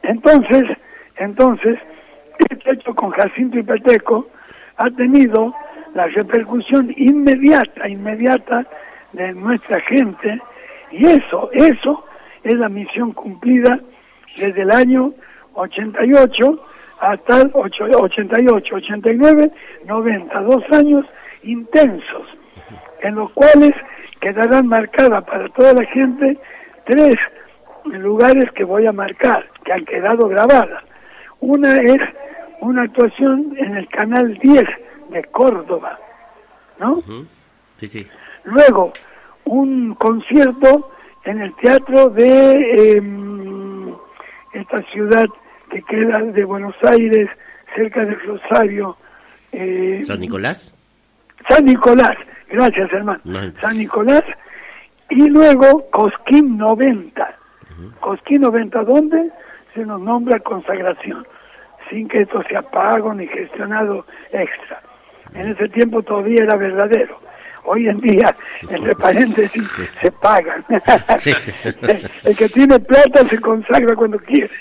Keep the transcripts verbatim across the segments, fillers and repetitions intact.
Entonces, entonces, este hecho con Jacinto y Peteco ha tenido la repercusión inmediata, inmediata de nuestra gente, y eso, eso es la misión cumplida desde el año ochenta y ocho hasta el ochenta y ocho, ochenta y nueve, noventa, dos años intensos, en los cuales quedarán marcadas para toda la gente tres lugares que voy a marcar, que han quedado grabadas. Una es una actuación en el Canal diez de Córdoba, ¿no? Uh-huh. Sí, sí. Luego, un concierto en el teatro de eh, esta ciudad que queda de Buenos Aires, cerca de Rosario. Eh, ¿San Nicolás? San Nicolás, gracias hermano. No. San Nicolás, y luego Cosquín noventa. Uh-huh. Cosquín noventa, ¿dónde? Se nos nombra consagración, sin que esto sea pago ni gestionado extra. En ese tiempo todavía era verdadero. Hoy en día, entre paréntesis, sí. se pagan. Sí, sí, sí. El que tiene plata se consagra cuando quiere.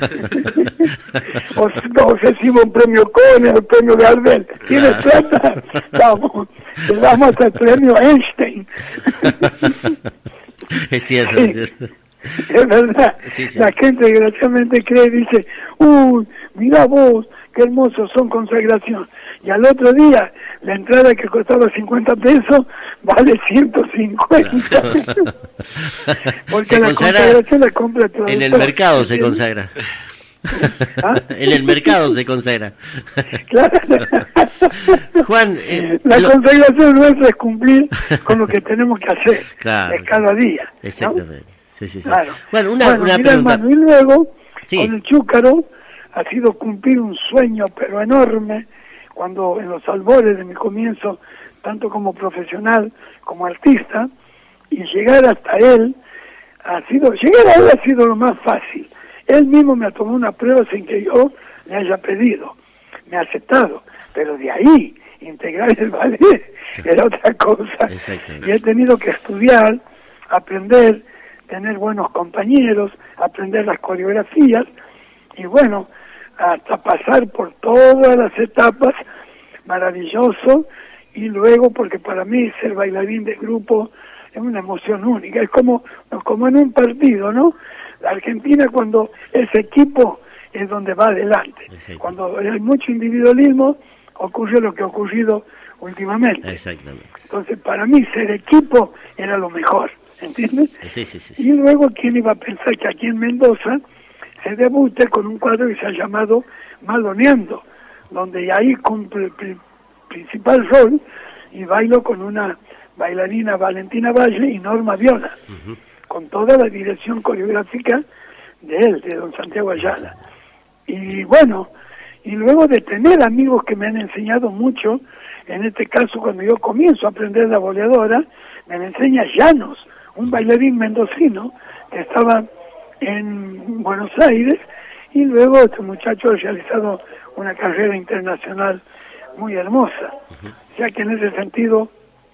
o, o recibe un premio Cone, un premio Gardel. ¿Tienes plata? Vamos, le damos hasta el premio Einstein. Es cierto, sí. es cierto. Es verdad, sí, sí. La gente desgraciadamente cree y dice, uy, mira vos, qué hermosos son consagración. Y al otro día, la entrada que costaba cincuenta pesos, vale ciento cincuenta. Porque se la consagración la compra todo. En el mercado se consagra. ¿Ah? En el mercado se consagra. Claro. Juan, eh, la lo... consagración nuestra es cumplir con lo que tenemos que hacer, claro, de cada día. Exactamente. ¿No? Sí, sí, sí. Claro. Bueno, una, bueno, una mira, pregunta. Hermano, y luego, sí. con el Chúcaro, ha sido cumplir un sueño, pero enorme, cuando en los albores de mi comienzo, tanto como profesional como artista, y llegar hasta él, ha sido, llegar a él ha sido lo más fácil. Él mismo me tomó una prueba sin que yo le haya pedido, me ha aceptado, pero de ahí, integrar el ballet, era otra cosa. Y he tenido que estudiar, aprender, tener buenos compañeros, aprender las coreografías, y bueno, hasta pasar por todas las etapas, maravilloso, y luego, porque para mí ser bailarín de grupo es una emoción única, es como, como en un partido, ¿no? La Argentina, cuando es equipo, es donde va adelante. Exacto. Cuando hay mucho individualismo, ocurre lo que ha ocurrido últimamente. Exactamente. Entonces, para mí ser equipo era lo mejor, ¿entiendes? Sí, sí, sí, sí. Y luego, ¿quién iba a pensar que aquí en Mendoza se debute con un cuadro que se ha llamado Maloneando, donde ahí cumple el pri- principal rol y bailo con una bailarina, Valentina Valle, y Norma Viola, uh-huh, con toda la dirección coreográfica de él, de don Santiago Ayala. Y bueno, y luego de tener amigos que me han enseñado mucho, en este caso cuando yo comienzo a aprender la boleadora, me enseña Llanos, un bailarín mendocino que estaba en Buenos Aires, y luego este muchacho ha realizado una carrera internacional muy hermosa. Uh-huh. O sea que en ese sentido,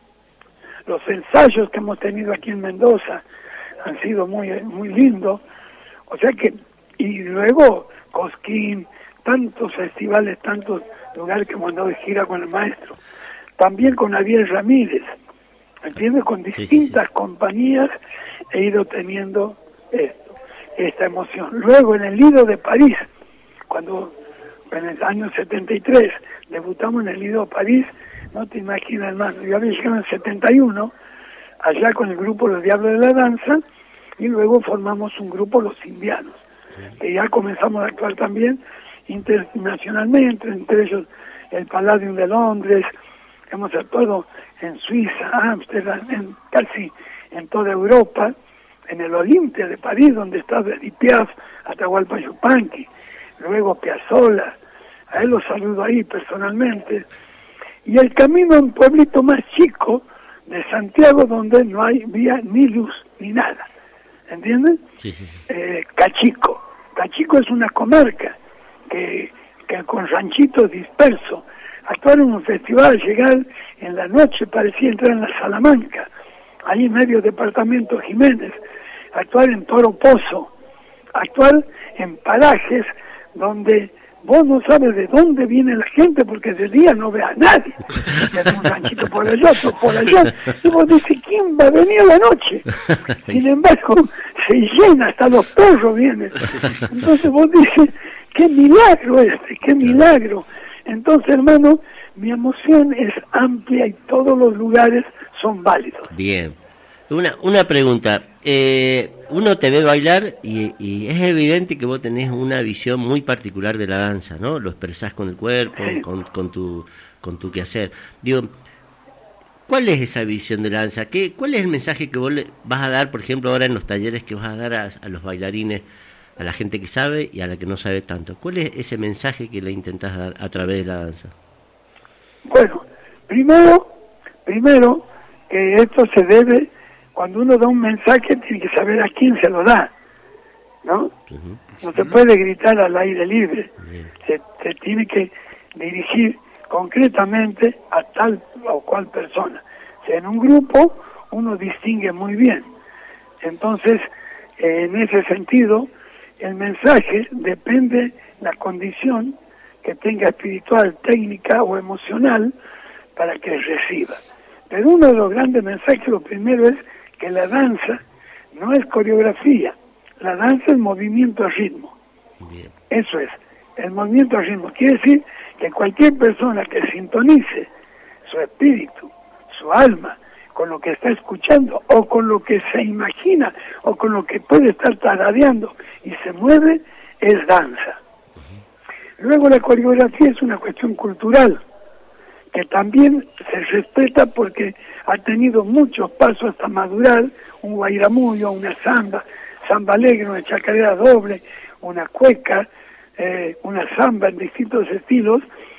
los ensayos que hemos tenido aquí en Mendoza han sido muy muy lindos. O sea que, y luego Cosquín, tantos festivales, tantos lugares que hemos andado de gira con el maestro. También con Ariel Ramírez, ¿entiendes? Con distintas sí, sí, sí. compañías he ido teniendo esto, esta emoción. Luego en el Lido de París, cuando en el año setenta y tres debutamos en el Lido de París, no te imaginas, hermano, yo había llegado en el setenta y uno, allá con el grupo Los Diablos de la Danza, y luego formamos un grupo Los Indianos, que ya comenzamos a actuar también internacionalmente, entre ellos el Palladium de Londres, hemos actuado en Suiza, Ámsterdam, en, casi en toda Europa, en el Olimpia de París, donde está Edith Piaf, Atahualpa Yupanqui, luego Piazzolla, a él lo saludo ahí personalmente, y el camino a un pueblito más chico de Santiago, donde no hay vía ni luz ni nada, ¿entiendes? Sí, sí, sí. Eh, Cachico, Cachico es una comarca que, que con ranchitos dispersos. Actuar en un festival, llegar en la noche, parecía entrar en la Salamanca, ahí en medio departamento Jiménez, actuar en Toro Pozo, actuar en parajes donde vos no sabes de dónde viene la gente, porque de día no ve a nadie. Es un ranchito por allá, otro por allá. Y vos dices, ¿quién va a venir a la noche? Sin embargo, se llena, hasta los perros vienen. Entonces vos dices, qué milagro este, qué milagro. Entonces, hermano, mi emoción es amplia y todos los lugares son válidos. Bien. Una, una pregunta. Eh, uno te ve bailar y, y es evidente que vos tenés una visión muy particular de la danza, ¿no? Lo expresás con el cuerpo, sí. con, con tu con tu quehacer. Digo, ¿cuál es esa visión de la danza? ¿Qué, ¿Cuál es el mensaje que vos le vas a dar, por ejemplo, ahora en los talleres que vas a dar a, a los bailarines, a la gente que sabe y a la que no sabe tanto? ¿Cuál es ese mensaje que le intentás dar a través de la danza? Bueno, primero, primero que esto se debe... Cuando uno da un mensaje tiene que saber a quién se lo da, ¿no? Uh-huh. No se puede gritar al aire libre, uh-huh. se, se tiene que dirigir concretamente a tal o cual persona. O sea, en un grupo uno distingue muy bien. Entonces, eh, en ese sentido, el mensaje depende de la condición que tenga espiritual, técnica o emocional para que reciba. Pero uno de los grandes mensajes, lo primero es que la danza no es coreografía, la danza es movimiento a ritmo. Bien. Eso es, el movimiento a ritmo. Quiere decir que cualquier persona que sintonice su espíritu, su alma, con lo que está escuchando, o con lo que se imagina, o con lo que puede estar tarareando y se mueve, es danza. Uh-huh. Luego la coreografía es una cuestión cultural, que también se respeta porque ha tenido muchos pasos hasta madurar, un guairamullo, una samba, samba alegre, una chacarera doble, una cueca, eh, una samba en distintos estilos,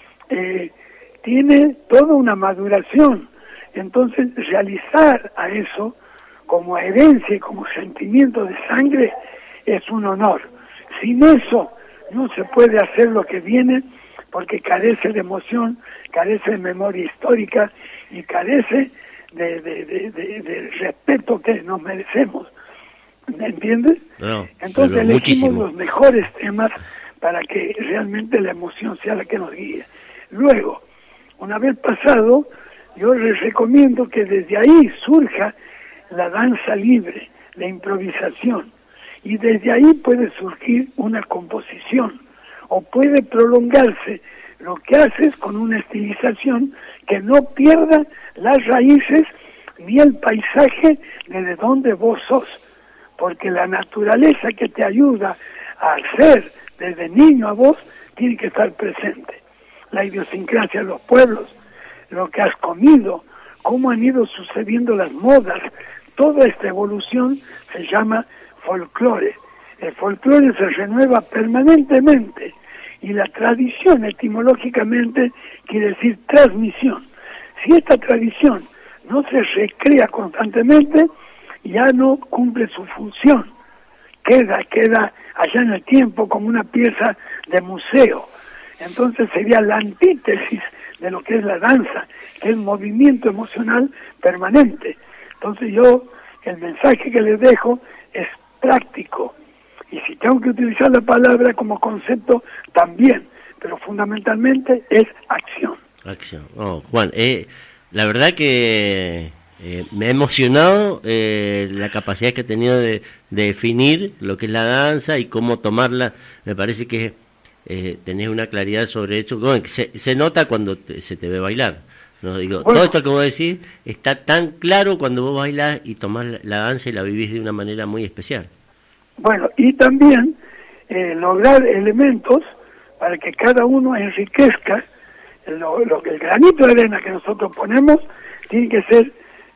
eh, tiene toda una maduración. Entonces, realizar a eso como herencia y como sentimiento de sangre es un honor. Sin eso no se puede hacer lo que viene, porque carece de emoción, carece de memoria histórica y carece de, de, de, de, de respeto que nos merecemos. ¿Me entiendes? No, Entonces elegimos muchísimo. los mejores temas para que realmente la emoción sea la que nos guíe. Luego, una vez pasado, yo les recomiendo que desde ahí surja la danza libre, la improvisación, y desde ahí puede surgir una composición, o puede prolongarse lo que haces con una estilización que no pierda las raíces ni el paisaje desde donde vos sos, porque la naturaleza que te ayuda a ser desde niño a vos tiene que estar presente. La idiosincrasia de los pueblos, lo que has comido, cómo han ido sucediendo las modas, toda esta evolución se llama folclore. El folclore se renueva permanentemente y la tradición etimológicamente quiere decir transmisión. Si esta tradición no se recrea constantemente, ya no cumple su función. Queda, queda allá en el tiempo como una pieza de museo. Entonces sería la antítesis de lo que es la danza, que es movimiento emocional permanente. Entonces yo, el mensaje que les dejo es práctico. Y si tengo que utilizar la palabra como concepto, también. Pero fundamentalmente es acción. Acción. Oh, Juan, eh, la verdad que eh, me ha emocionado eh, la capacidad que he tenido de, de definir lo que es la danza y cómo tomarla. Me parece que eh, tenés una claridad sobre eso. Bueno, que se, se nota cuando te, se te ve bailar. No digo, bueno, todo esto que vos decís está tan claro cuando vos bailás y tomás la, la danza y la vivís de una manera muy especial. Bueno, y también eh, lograr elementos para que cada uno enriquezca lo, lo que el granito de arena que nosotros ponemos tiene que ser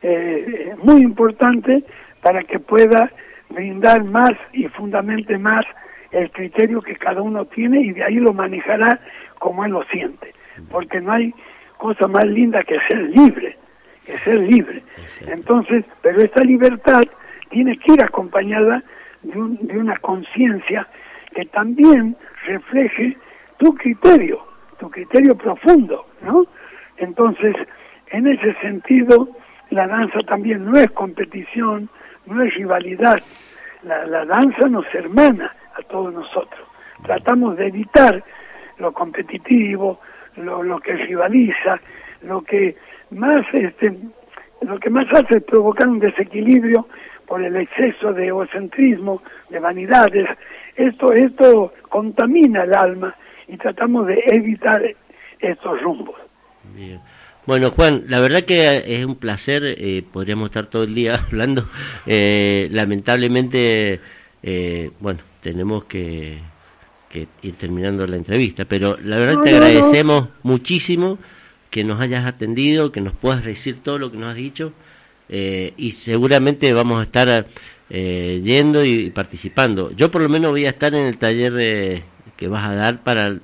eh, muy importante para que pueda brindar más y fundamente más el criterio que cada uno tiene, y de ahí lo manejará como él lo siente, porque no hay cosa más linda que ser libre, que ser libre. Entonces, pero esta libertad tiene que ir acompañada de, un, de una conciencia que también refleje tu criterio, tu criterio profundo, ¿no? Entonces, en ese sentido, la danza también no es competición, no es rivalidad. La, la danza nos hermana a todos nosotros. Tratamos de evitar lo competitivo, lo, lo que rivaliza, lo que más este lo que más hace es provocar un desequilibrio por el exceso de egocentrismo, de vanidades. Esto esto contamina el alma y tratamos de evitar estos rumbos. Bien. Bueno, Juan, la verdad que es un placer, eh, podríamos estar todo el día hablando. Eh, lamentablemente, eh, bueno, tenemos que, que ir terminando la entrevista, pero la verdad No, te no, agradecemos no. muchísimo que nos hayas atendido, que nos puedas decir todo lo que nos has dicho, eh, y seguramente vamos a estar eh, yendo y participando. Yo por lo menos voy a estar en el taller eh, que vas a dar para el...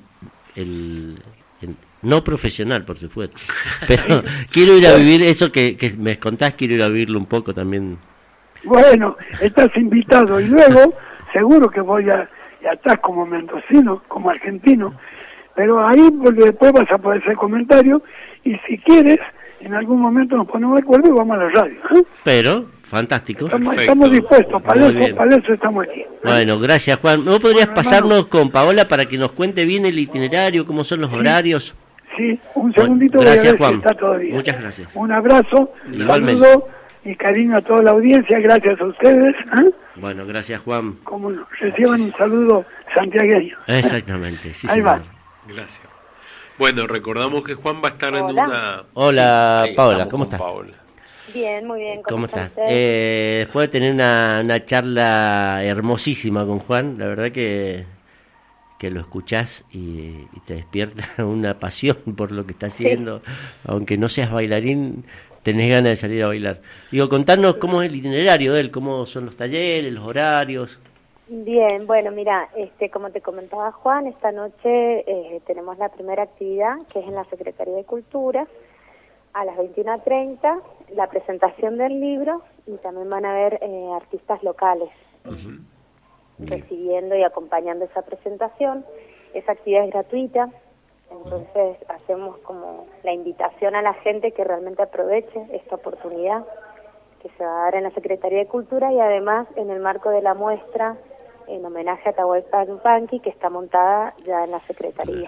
el no profesional, por supuesto, pero quiero ir a vivir eso que, que me contás, quiero ir a vivirlo un poco también. Bueno, estás invitado y luego seguro que voy a, a estar como mendocino, como argentino, pero ahí después vas a poder hacer comentarios y si quieres, en algún momento nos ponemos de acuerdo y vamos a la radio. ¿eh? Pero, fantástico. Estamos, estamos dispuestos, para eso, para eso estamos aquí. ¿eh? Bueno, gracias Juan. ¿No podrías bueno, pasarnos hermano, con Paola para que nos cuente bien el itinerario, cómo son los sí. horarios? Sí, un segundito, bueno, gracias, voy a ver Juan. si está todo bien. Muchas gracias. Un abrazo, Igualmente. saludo y cariño a toda la audiencia, gracias a ustedes. ¿eh? Bueno, gracias Juan. Como no, reciban un saludo santiagueño. Exactamente, sí, Ahí señor. va. Gracias. Bueno, recordamos que Juan va a estar Hola. en una... Hola, sí, Paola, ¿cómo estás? Paola. Bien, muy bien. ¿Cómo, ¿Cómo estás? Eh, después de tener una, una charla hermosísima con Juan, la verdad que... que lo escuchás y, y te despierta una pasión por lo que está haciendo, sí. Aunque no seas bailarín, tenés ganas de salir a bailar. Digo, contanos cómo es el itinerario de él, cómo son los talleres, los horarios. Bien, bueno, mira, este, como te comentaba Juan, esta noche eh, tenemos la primera actividad, que es en la Secretaría de Cultura, a las veintiuna treinta, la presentación del libro, y también van a haber eh, artistas locales. Uh-huh. Recibiendo y acompañando esa presentación. Esa actividad es gratuita, entonces hacemos como la invitación a la gente que realmente aproveche esta oportunidad que se va a dar en la Secretaría de Cultura y además en el marco de la muestra en homenaje a Atahualpa Yupanqui que está montada ya en la Secretaría.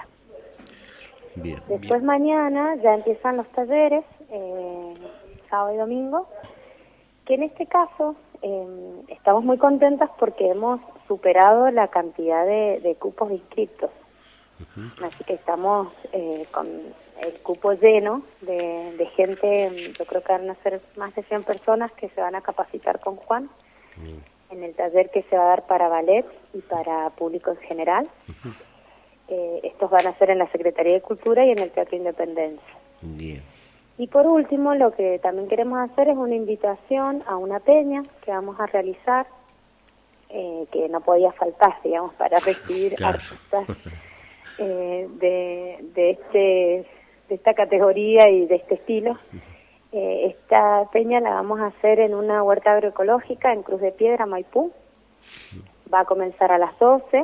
Bien, Después bien. Mañana ya empiezan los talleres, eh, sábado y domingo, que en este caso eh, estamos muy contentas porque hemos superado la cantidad de, de cupos inscriptos. Uh-huh. Así que estamos eh, con el cupo lleno de, de gente, yo creo que van a ser más de cien personas que se van a capacitar con Juan uh-huh. en el taller que se va a dar para ballet y para público en general. Uh-huh. Eh, estos van a ser en la Secretaría de Cultura y en el Teatro Independencia. Bien. Y por último, lo que también queremos hacer es una invitación a una peña que vamos a realizar, eh, que no podía faltar, digamos, para recibir claro. artistas eh, de, de, este, de esta categoría y de este estilo. Eh, esta peña la vamos a hacer en una huerta agroecológica en Cruz de Piedra, Maipú. Va a comenzar a las doce.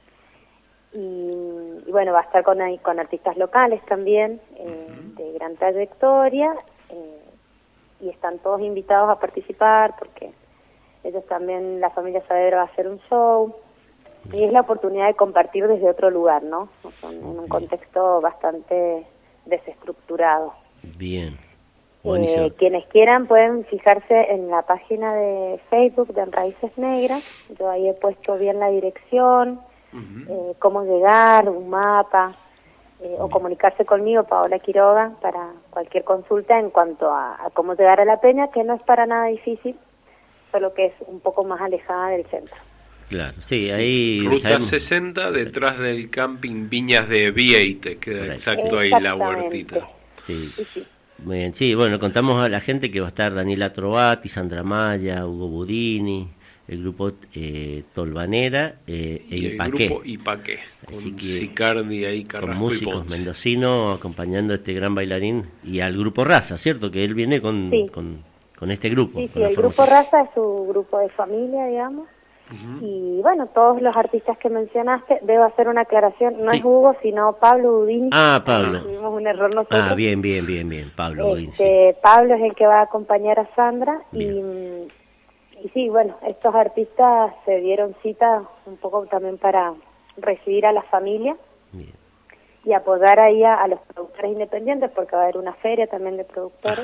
Y, y bueno, va a estar con, con artistas locales también, eh, uh-huh. de gran trayectoria, eh, y están todos invitados a participar porque ellos también, la familia Saavedra va a hacer un show, y es la oportunidad de compartir desde otro lugar, ¿no? O sea, en un contexto bastante desestructurado. Bien. Eh, quienes quieran pueden fijarse en la página de Facebook de En Raíces Negras, yo ahí he puesto bien la dirección, uh-huh. eh, cómo llegar, un mapa, eh, uh-huh. o comunicarse conmigo, Paola Quiroga, para cualquier consulta en cuanto a, a cómo llegar a la peña, que no es para nada difícil, solo que es un poco más alejada del centro. Claro, sí, sí. Ahí... Ruta sabemos. sesenta, detrás del camping Viñas de Vieite, queda exacto ahí la huertita. Sí. Sí, sí. Muy bien, sí, bueno, contamos a la gente que va a estar Daniela Trovati, Sandra Maya, Hugo Budini, el grupo eh, Tolvanera eh, e y el Ipaqué. grupo Ipaqué, con Así que, Sicardi ahí, Carrasco con músicos y Ponce. mendocinos acompañando a este gran bailarín y al grupo Raza, ¿cierto? Que él viene con, sí. con, con este grupo. Sí, sí, el grupo Raza es su grupo de familia, digamos. Uh-huh. Y bueno, todos los artistas que mencionaste, debo hacer una aclaración, no sí. es Hugo, sino Pablo Budini. Ah, Pablo. Tuvimos un error nosotros. Ah, bien, bien, bien, bien, Pablo Budini. Este, sí. Pablo es el que va a acompañar a Sandra bien. y y sí, bueno, estos artistas se dieron cita un poco también para recibir a la familia. Bien. Y apoyar ahí a, a los productores independientes, porque va a haber una feria también de productores,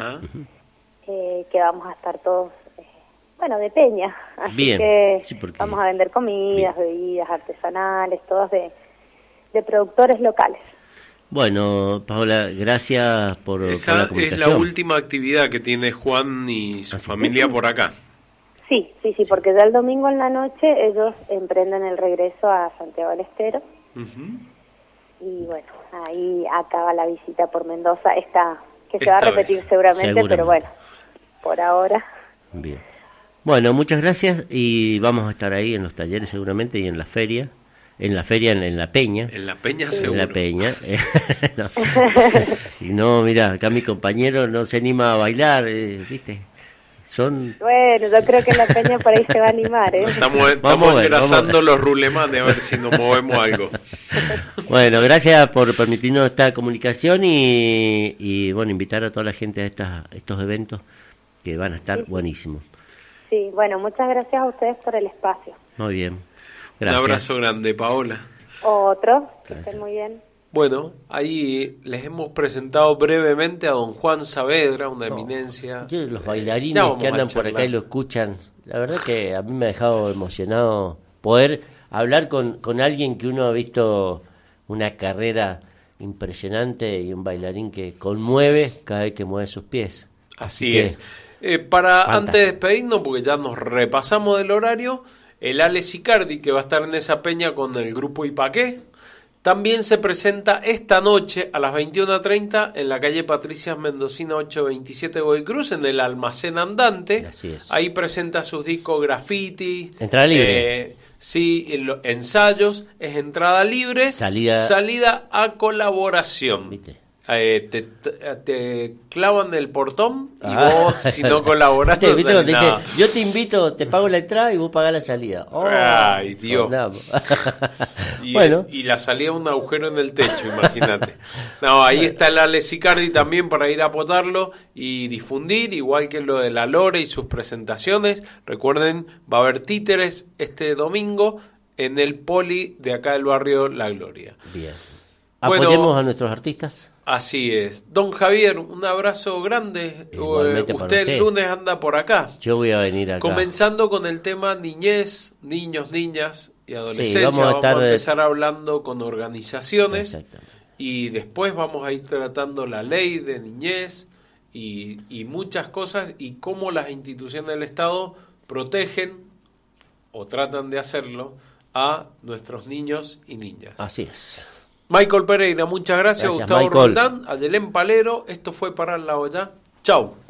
eh, que vamos a estar todos, eh, bueno, de peña, así Bien. que sí, porque... vamos a vender comidas, Bien. bebidas artesanales, todos de, de productores locales. Bueno, Paola, gracias por, Esa por la comunicación. Es la última actividad que tiene Juan y su ¿Ah, familia sí? por acá. Sí, sí, sí, porque ya el domingo en la noche ellos emprenden el regreso a Santiago del Estero. Uh-huh. Y bueno, ahí acaba la visita por Mendoza, esta que se esta va a repetir seguramente, seguramente, pero bueno, por ahora. Bien. Bueno, muchas gracias y vamos a estar ahí en los talleres seguramente y en la feria, en la feria, en, en la peña. En la peña sí. En seguro. la peña. no. Y no, mira, acá mi compañero no se anima a bailar, eh, ¿viste? Son... Bueno, yo creo que la peña por ahí se va a animar, ¿eh? Estamos, estamos ver, engrasando los rulemanes a ver si nos movemos algo. Bueno, gracias por permitirnos esta comunicación y, y bueno, invitar a toda la gente a estas, estos eventos que van a estar sí, sí. buenísimos. Sí, bueno, muchas gracias a ustedes por el espacio. Muy bien. Gracias. Un abrazo grande, Paola. Otro, que gracias. Estén muy bien. Bueno, ahí les hemos presentado brevemente a don Juan Saavedra, una no, eminencia. Yo, los bailarines eh, que andan por acá y lo escuchan, la verdad que a mí me ha dejado emocionado poder hablar con, con alguien que uno ha visto una carrera impresionante y un bailarín que conmueve cada vez que mueve sus pies. Así, Así es. Eh, para fantástico. Antes de despedirnos, porque ya nos repasamos del horario, el Ale Sicardi, que va a estar en esa peña con el grupo Ipaqué, también se presenta esta noche a las veintiuna treinta en la calle Patricias Mendocina ochocientos veintisiete Godoy Cruz, en el Almacén Andante. Así es. Ahí presenta sus discos graffiti. Entrada libre. Eh, sí, ensayos, es entrada libre. Salida. Salida a colaboración. ¿Viste? Eh, te, te, te clavan el portón y ah. vos, si no colaborás, ¿Viste, ¿viste no te dice, yo te invito, te pago la entrada y vos pagás la salida? Oh, ay, Dios. y, bueno. y la salida un agujero en el techo, imagínate. No, ahí está el Ale Sicardi también para ir a apoyarlo y difundir, igual que lo de la Lore y sus presentaciones. Recuerden, va a haber títeres este domingo en el Poli de acá del barrio La Gloria. Bien. Apoyemos bueno, a nuestros artistas. Así es. Don Javier, un abrazo grande. Usted, usted el lunes anda por acá. Yo voy a venir acá. Comenzando con el tema niñez, niños, niñas y adolescencia. Sí, vamos, a, estar... vamos a empezar hablando con organizaciones y después vamos a ir tratando la ley de niñez y, y muchas cosas y cómo las instituciones del Estado protegen o tratan de hacerlo a nuestros niños y niñas. Así es. Michael Pereira, muchas gracias. gracias Gustavo Michael. Roldán, Ayelén Palero, esto fue Para la Olla. Chau.